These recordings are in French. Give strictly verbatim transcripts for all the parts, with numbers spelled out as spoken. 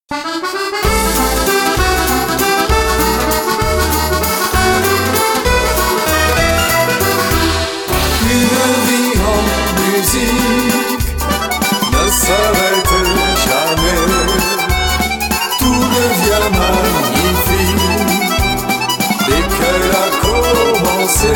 vie en musique ne s'arrête jamais. Tout devient magnifique dès qu'elle a commencé.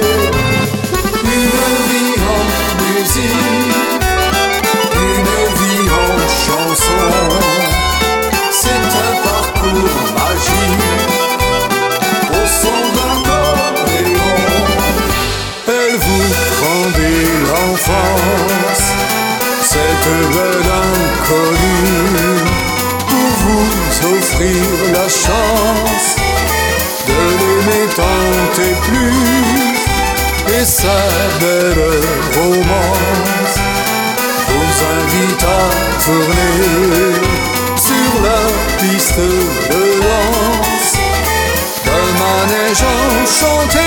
Une vie en musique, une vie en chanson. C'est un parcours magique au son d'accordéon. Elle vous prend dès l'enfance, cette belle inconnue, pour vous offrir la chance de l'aimer tant et plus. Et sa belle romance vous invite à tourner sur la piste de danse d'un manège enchanté.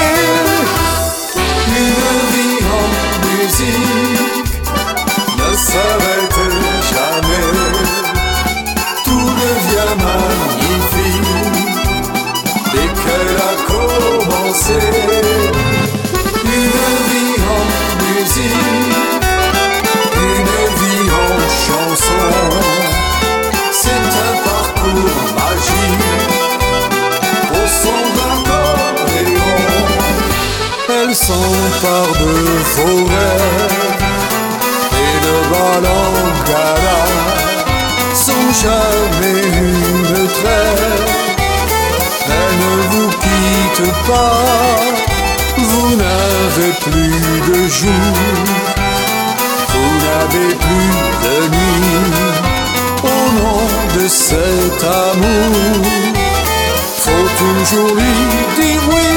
Une vie en musique ne s'arrête jamais. Tout devient magnifique dès qu'elle a commencé. Une vie en musique, une vie en chanson. C'est un parcours magique au son d'accordéon. Elle s'empare de vos rêves et le bal en gala sans jamais une trêve. Elle ne vous quitte pas, vous n'avez plus de jour, vous n'avez plus de nuit. Au nom de cet amour, faut toujours lui dire oui.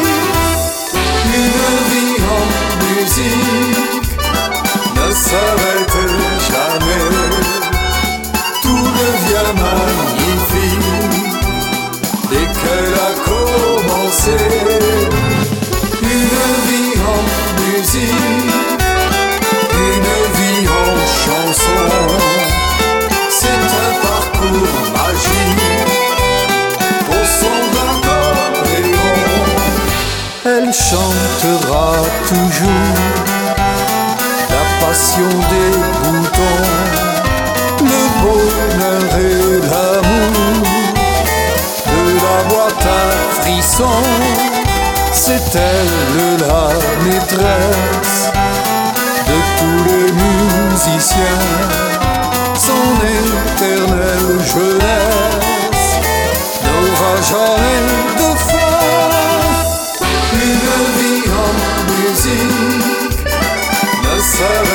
Une vie en musique ne s'arrête jamais. Tout devient magnifique dès qu'elle a commencé. Une vie en musique, une vie en chanson. C'est un parcours magique au son d'accordéon. Elle chantera toujours la passion des boutons, le bonheur et l'amour de la boîte à frissons. C'est elle la maîtresse de tous les musiciens, son éternelle jeunesse n'aura jamais de fin. Une vie en musique ne s'arrête